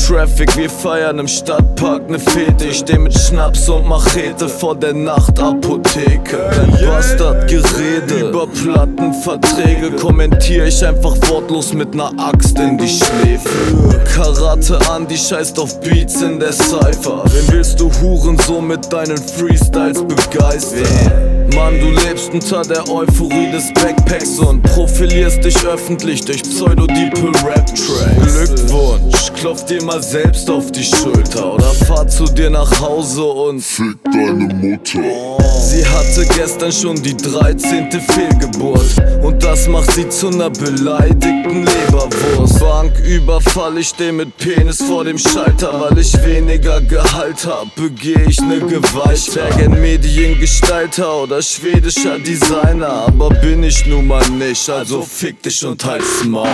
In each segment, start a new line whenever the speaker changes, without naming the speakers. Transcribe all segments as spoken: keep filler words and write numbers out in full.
Traffic, wir feiern im Stadtpark ne Fete. Ich steh mit Schnaps und Machete vor der Nachtapotheke. Dein Bastardgerede über Plattenverträge kommentier ich einfach wortlos mit ner Axt in die Schläfe. Karate an, die scheißt auf Beats in der Cypher. Wen willst du Hurensohn mit deinen Freestyles begeistern? Mann, du lebst unter der Euphorie des Backpacks und profilierst dich öffentlich durch Pseudo-Deeple-Rap-Tracks. Glückwunsch, klopf dir mal selbst auf die Schulter oder fahr zu dir nach Hause und
fick deine Mutter.
Sie hatte gestern schon die dreizehnte Fehlgeburt und das macht sie zu ner beleidigten Leberwurst. Banküberfall, ich steh mit Penis vor dem Schalter, weil ich weniger Gehalt hab, begeh ich ne Gewalt. Ich wär gern Mediengestalter oder schwedischer Designer, aber bin ich nun mal nicht, also fick dich und halt's Maul.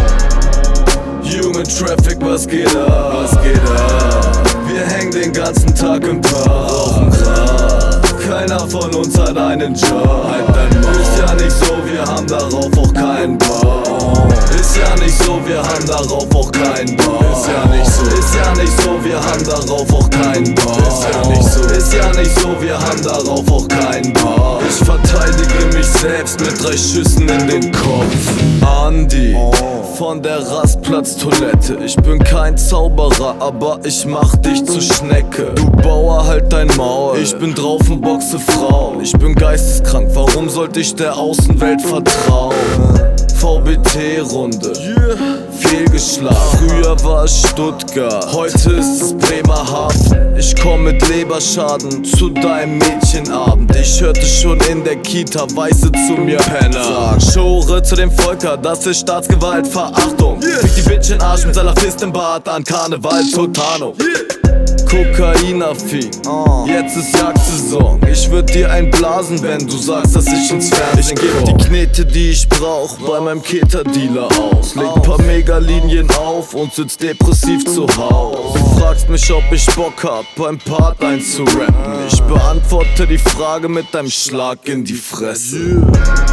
Human Traffic, was geht ab? Was geht ab? Wir hängen den ganzen Tag im Park, rauchen Gras. Keiner von uns hat einen Job. Halt dein Maul. Ist ja nicht so, wir haben darauf auch keinen Bock. Ist ja nicht so, wir haben darauf auch keinen Bock. Ist ja nicht so, ist ja nicht so, wir haben darauf auch keinen Bock. Ist ja nicht so, ist ja nicht so, wir haben darauf auch keinen Bock. Ich verteidige mich selbst mit drei Schüssen in den Kopf. Andi von der Rastplatz-Toilette. Ich bin kein Zauberer, aber ich mach dich zu Schnecke. Du Bauer, halt dein Maul. Ich bin drauf und boxe Frauen. Ich bin geisteskrank, warum sollte ich der Außenwelt vertrauen? V B T-Runde, fehlgeschlagen. Früher war es Stuttgart, heute ist es Bremerhaven. Ich komm mit Leberschaden zu deinem Mädchenabend. Ich hörte schon in der Kita Weiße zu mir Penner. Schore zu dem Volker, das ist Staatsgewalt, Verachtung. Fick die Bitch in Arsch mit Salafist im Bad an Karneval zur Tarnung. Kokainaffin, jetzt ist Jagdsaison. Ich würd dir einblasen, wenn du sagst, dass ich ins Fernsehen gehe. Ich geb die Knete, die ich brauch, bei meinem Keter-Dealer aus. Leg paar Megalinien auf und sitz depressiv zu Haus. Du fragst mich, ob ich Bock hab, beim Part einzurappen. Ich beantworte die Frage mit einem Schlag in die Fresse.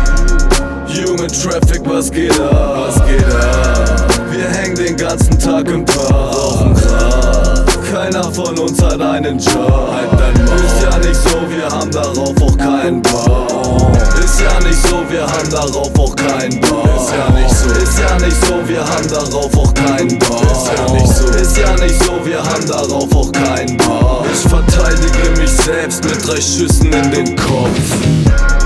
Human Traffic, was geht ab? Was geht ab? Wir hängen den ganzen Tag im Park, rauchen Gras. Keiner von uns hat einen Job. Halt dein Maul. Ist ja nicht so, wir haben darauf auch keinen Bock. Ist ja nicht so, wir haben darauf auch keinen Bock. Ist ja nicht so, ist ja nicht so, wir haben darauf auch keinen Bock. Ist ja nicht so, ist ja nicht so, wir haben darauf auch keinen Bock. Ich verteidige mich selbst mit drei Schüssen in den Kopf.